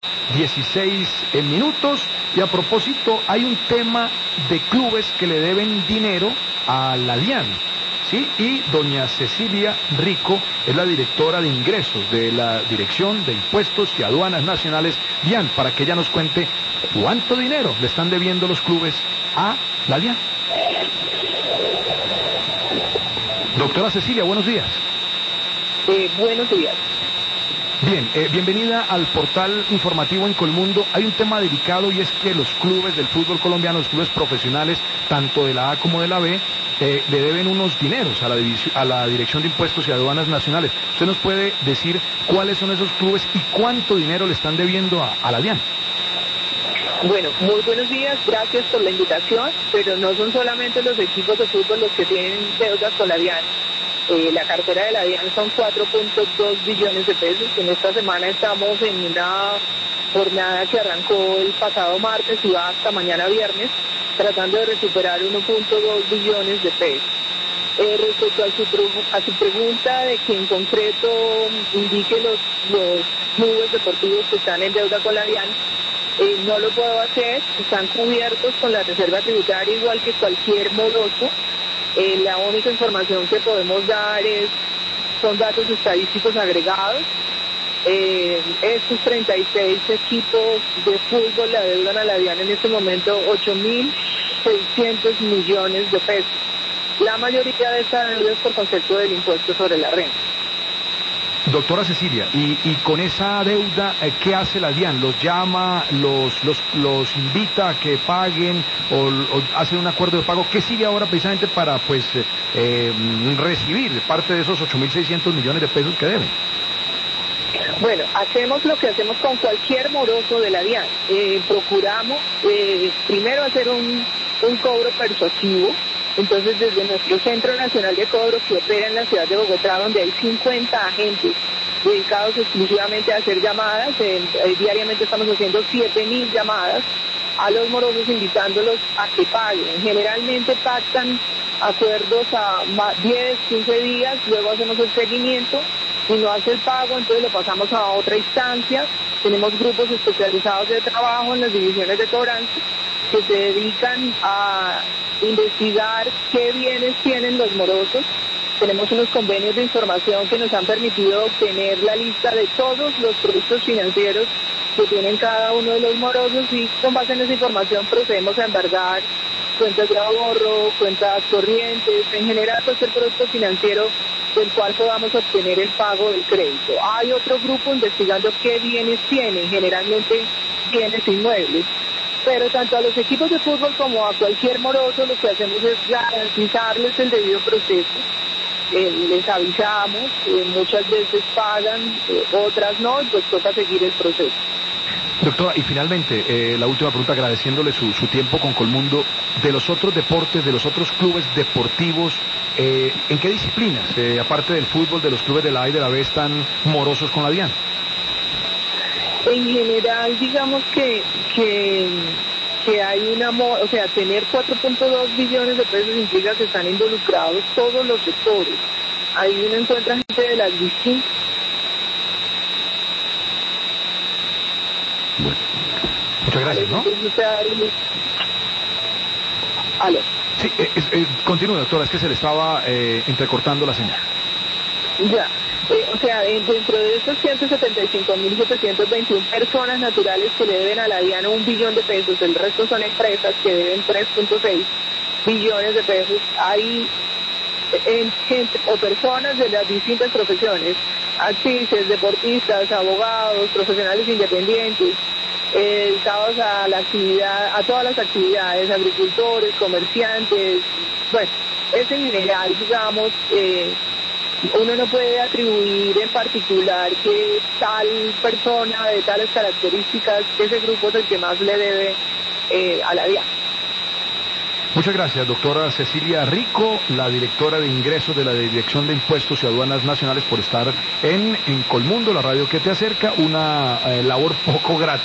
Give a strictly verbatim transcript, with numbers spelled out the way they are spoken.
dieciséis minutos. Y a propósito, hay un tema de clubes que le deben dinero a la DIAN, ¿sí? Y doña Cecilia Rico es la directora de ingresos de la Dirección de Impuestos y Aduanas Nacionales, DIAN, para que ella nos cuente cuánto dinero le están debiendo los clubes a la DIAN. Doctora Cecilia, buenos días. Eh, buenos días. Bien, eh, bienvenida al portal informativo en Colmundo. Hay un tema delicado y es que los clubes del fútbol colombiano, los clubes profesionales, tanto de la A como de la B, eh, le deben unos dineros a la, a la Dirección de Impuestos y Aduanas Nacionales. ¿Usted nos puede decir cuáles son esos clubes y cuánto dinero le están debiendo a, a la DIAN? Bueno, muy buenos días, gracias por la invitación, pero no son solamente los equipos de fútbol los que tienen deudas con la DIAN. Eh, la cartera de la DIAN son cuatro punto dos billones de pesos. En esta semana estamos en una jornada que arrancó el pasado martes y va hasta mañana viernes, tratando de recuperar uno punto dos billones de pesos. Eh, respecto a su, a su pregunta de que en concreto indique los, los clubes deportivos que están en deuda con la DIAN, eh, no lo puedo hacer, están cubiertos con la reserva tributaria igual que cualquier moroso. Eh, la única información que podemos dar es, son datos estadísticos agregados. Eh, estos treinta y seis equipos de fútbol le adeudan a la DIAN en este momento ocho mil seiscientos millones de pesos. La mayoría de esta deuda es por concepto del impuesto sobre la renta. Doctora Cecilia, y, y con esa deuda, ¿qué hace la DIAN? ¿Los llama, los, los, los invita a que paguen o, o hacen un acuerdo de pago? ¿Qué sigue ahora precisamente para pues eh, recibir parte de esos ocho mil seiscientos millones de pesos que deben? Bueno, hacemos lo que hacemos con cualquier moroso de la DIAN. Eh, procuramos eh, primero hacer un, un cobro persuasivo. Entonces, desde nuestro Centro Nacional de Cobro, que opera en la ciudad de Bogotá, donde hay cincuenta agentes dedicados exclusivamente a hacer llamadas, eh, eh, diariamente estamos haciendo siete mil llamadas a los morosos, invitándolos a que paguen. Generalmente pactan acuerdos a diez, quince días, luego hacemos el seguimiento, y no hace el pago, entonces lo pasamos a otra instancia. Tenemos grupos especializados de trabajo en las divisiones de cobranza que se dedican a investigar qué bienes tienen los morosos. Tenemos unos convenios de información que nos han permitido obtener la lista de todos los productos financieros que tienen cada uno de los morosos, y con base en esa información procedemos a embargar cuentas de ahorro, cuentas corrientes, en general cualquier producto financiero del cual podamos obtener el pago del crédito. Hay otro grupo investigando qué bienes tienen, generalmente bienes inmuebles. Pero tanto a los equipos de fútbol como a cualquier moroso lo que hacemos es garantizarles el debido proceso. Eh, les avisamos, eh, muchas veces pagan, eh, otras no, y pues toca seguir el proceso. Doctora, y finalmente, eh, la última pregunta, agradeciéndole su, su tiempo con Colmundo. De los otros deportes, de los otros clubes deportivos, eh, ¿en qué disciplinas, eh, aparte del fútbol, de los clubes de la A y de la B, están morosos con la DIAN? En general, digamos que, que, que hay una, o sea, tener cuatro punto dos billones de pesos implica que están involucrados todos los sectores. Ahí uno encuentra gente de las distintas. Bueno, muchas gracias, ¿no? Aló. Sí, eh, eh, continúe, doctora, es que se le estaba eh, entrecortando la señal. Ya. Eh, o sea, dentro de estos ciento setenta y cinco mil setecientos veintiuna personas naturales que le deben a la DIAN un billón de pesos, el resto son empresas que deben tres punto seis billones de pesos, hay en gente o personas de las distintas profesiones, actrices, deportistas, abogados, profesionales independientes, eh, dedicados a la actividad, a todas las actividades, agricultores, comerciantes, bueno, es en general, digamos, eh, uno no puede atribuir en particular que tal persona de tales características, ese grupo es el que más le debe eh, a la DIAN. Muchas gracias, doctora Cecilia Rico, la directora de ingresos de la Dirección de Impuestos y Aduanas Nacionales, por estar en, en Colmundo, la radio que te acerca, una eh, labor poco grata.